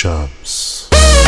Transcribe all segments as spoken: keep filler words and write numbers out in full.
شمس.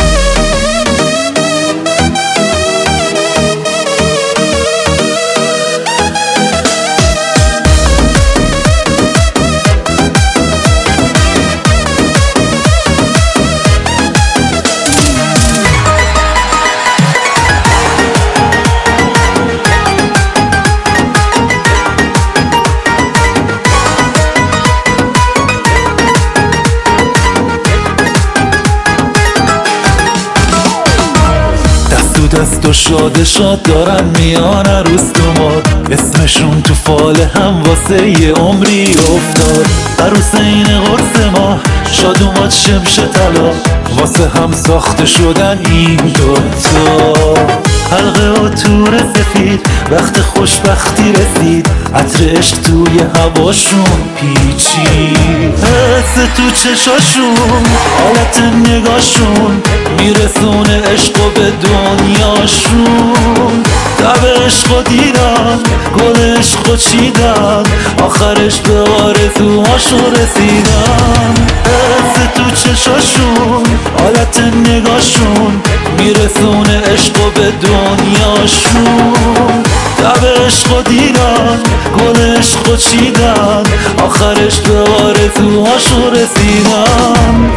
دست و شاد شاد دارن میان عروس دوماد، اسمشون تو فال هم واسه یه عمری افتاد. عروس این قرص ما شاد اومد شمش طلا، واسه هم ساخته شدن این دوتا. حلقه و تور سفید وقت خوشبختی رسید، عطر عشق توی هواشون پیچید. حس تو چشاشون حالت نگاشون میرسونه عشقو به دنیاشون. دب عشقو دیدن گل عشقو چیدن، آخرش به آرزوهاشون رسیدن. حس تو چشاشون حالت نگاشون میرسونه عشقو به دنیاشون. دب عشقو دیدن گل عشقو چیدن، آخرش به آرزوهاشون رسیدن.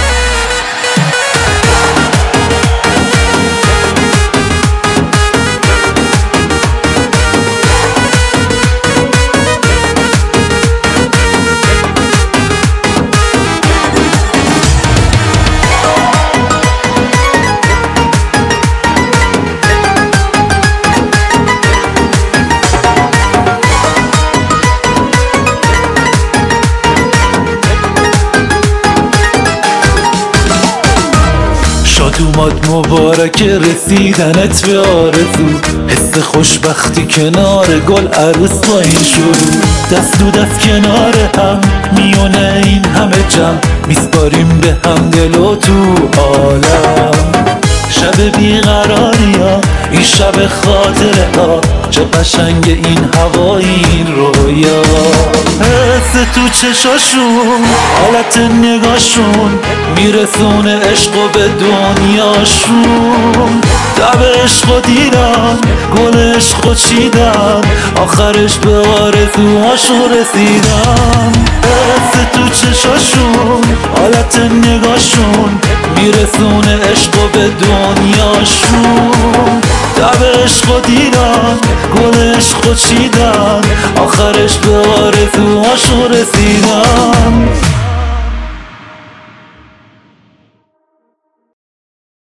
اومد مبارک رسیدنت به آرزو، حس خوشبختی کنار گل عروس با این شروع. دست و دست کنار هم میونه این همه جمع، میسپاریم به هم دل و تو عالم. شب بیقراری ها این شب خاطره ها، چه قشنگ این هوا این رویا. حس تو چشاشون حالت نگاشون میرسونه عشقو به دنیاشون. دب عشقو دیدن گل عشقو چیدن، آخرش به آرزوهاشون رسیدن. حس تو چشاشون حالت نگاشون میرسونه عشقو به دنیاشون. دب عشقو دیدن گل عشقو چیدن، آخرش به آرزوهاشون رسیدن.